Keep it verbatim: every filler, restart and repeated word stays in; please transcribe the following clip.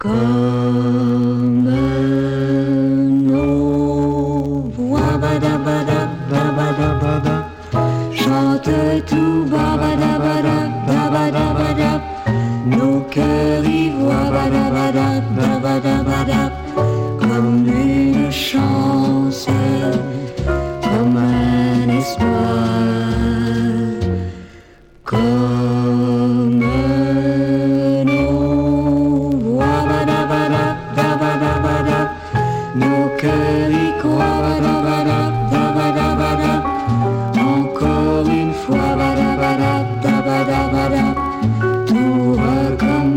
Comme nos voix badabada, chante tout babada, babada, nos cœurs y voient badabada, comme une chance, comme un espoir.